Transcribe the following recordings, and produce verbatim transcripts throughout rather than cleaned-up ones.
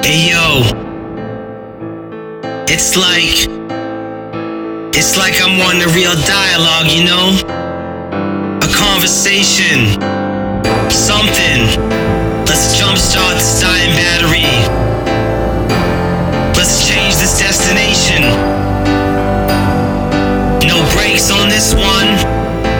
Hey yo, it's like, it's like I'm wanting a real dialogue, you know? A conversation, something. Let's jumpstart this dying battery. Let's change this destination. No brakes on this one.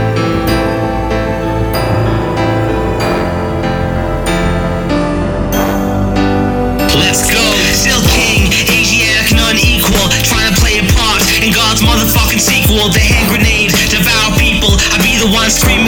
Let's go. Still king, Asiatic and unequal, trying to play a part in God's motherfucking sequel. The hand grenade, devour people. I be the one screaming